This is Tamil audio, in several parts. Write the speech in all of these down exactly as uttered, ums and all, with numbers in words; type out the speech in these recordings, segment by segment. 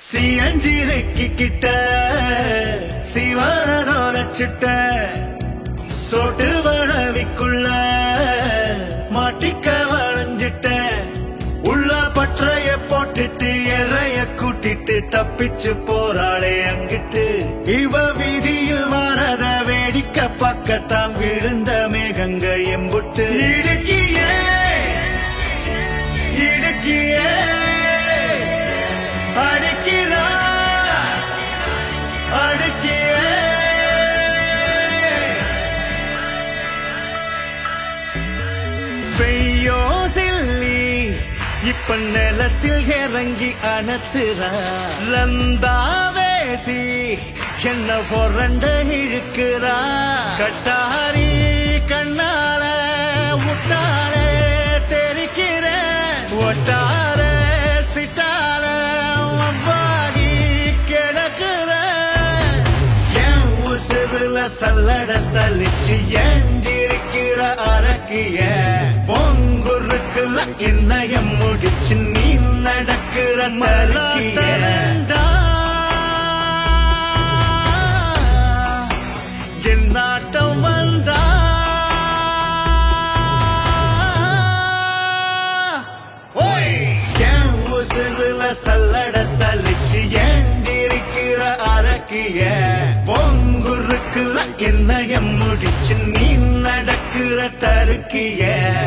சியஞ்சிரைக்கு கிட்ட சிவானதோர சுட்ட சோட்டு வளவிக்குள்ள மாட்டிக்க வளைஞ்சிட்ட உள்ள பற்றைய போட்டுட்டு எறைய கூட்டிட்டு தப்பிச்சு போறாளே அங்கிட்டு இவ வீதியில் வாரத வேடிக்க பக்கத்தான் விழுந்த மேகங்க எம்புட்டு இடுக்கியே இடுக்கியே அடிக்கிறா அடிக்கியே பெய்யோ சில்லி இப்ப நிலத்தில் இறங்கி அணத்துறா லந்தாவேசி என்ன பொறண்ட இழுக்கிறா கட்டாரி கண்ணால முட்டால தெரிக்கிற ஒட்டார சிட்டால அவ்வாகி கிடக்குற என் உசுருல சல்லட சலிச்சு ஏண்டிருக்கிற அரக்கிய பொங்குருக்குல என்னைய முடிச்சு நீ நடக்கிற மரக்கிய என் நாட்டம் வந்தா என் உசுருல சல்லட சலிச்சு ஏண்டிருக்கிற அரக்கிய பொங்குருக்குல என்னைய முடிச்சு நீ நடக்கிற தருக்கிய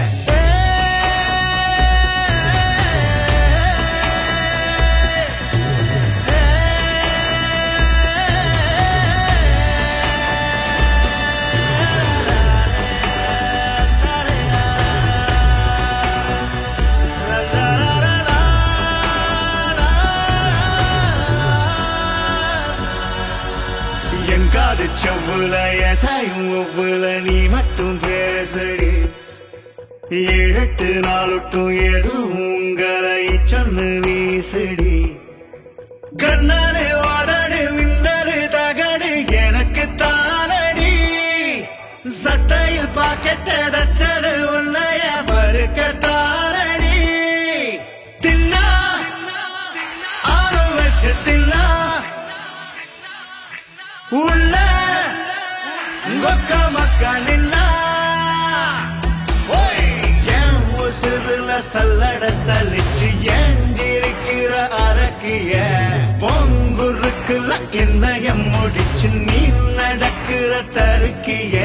எங்காது செவ்வுல எசாயும் ஒவ்வொல நீ மட்டும் பேசடி ஏழெட்டு நாளொட்டும் எதுவும் உங்களை சொன்னு வீசடி கண்ணாடு வாடாடு மின்னரு தகடு எனக்கு தானடி சட்டையில் பாக்கெட்ட தச்சது உன்னைய பருக்க தானடி தின்னா ஆறு வச்சு தின்னா உள்ள கொக்க மக்கா நின்னா என் உசுருல சல்லட சலிச்சு ஏண்டிருக்கிற அரக்கிய பொங்குருக்குல என்னைய முடிச்சு நீ நடக்கிற தருக்கிய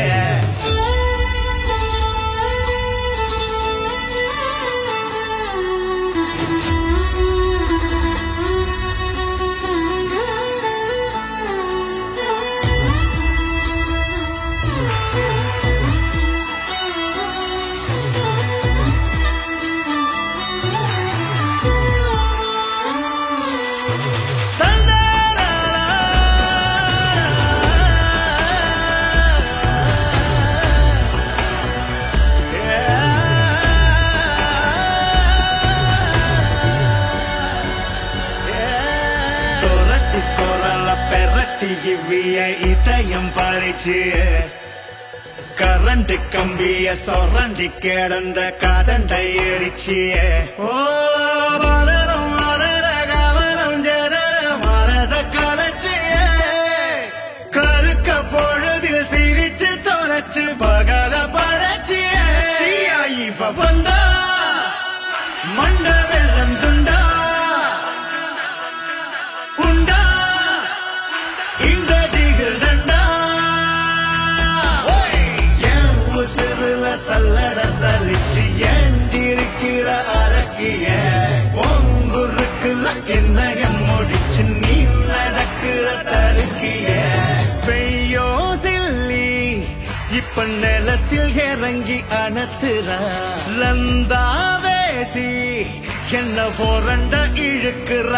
இதயம் பறிச்சு கரண்ட் கம்பிய சொரண்டி கிடந்த கதண்டை எரிச்சிய ஓ வளரும் வளர கவனம் ஜெதர மனச கலைச்சிய கருக்க பொழுதில் சிரிச்சு தொலைச்சு பகல படைச்சிய இவ வந்தா மண்ட வெள்ளம் துண்டா உண்டா இந்த திகில் தண்டா என் உசுருல சல்லட சலிச்சு ஏண்டிருக்கிற அரக்கிய பொங்குருக்குல என்னைய முடிச்சு நீ நடக்கிற தருக்கிய பெய்யோ சில்லி இப்ப நிலத்தில் இறங்கி அணத்துறா லந்தாவேசி என்ன பொறண்ட இழுக்கிற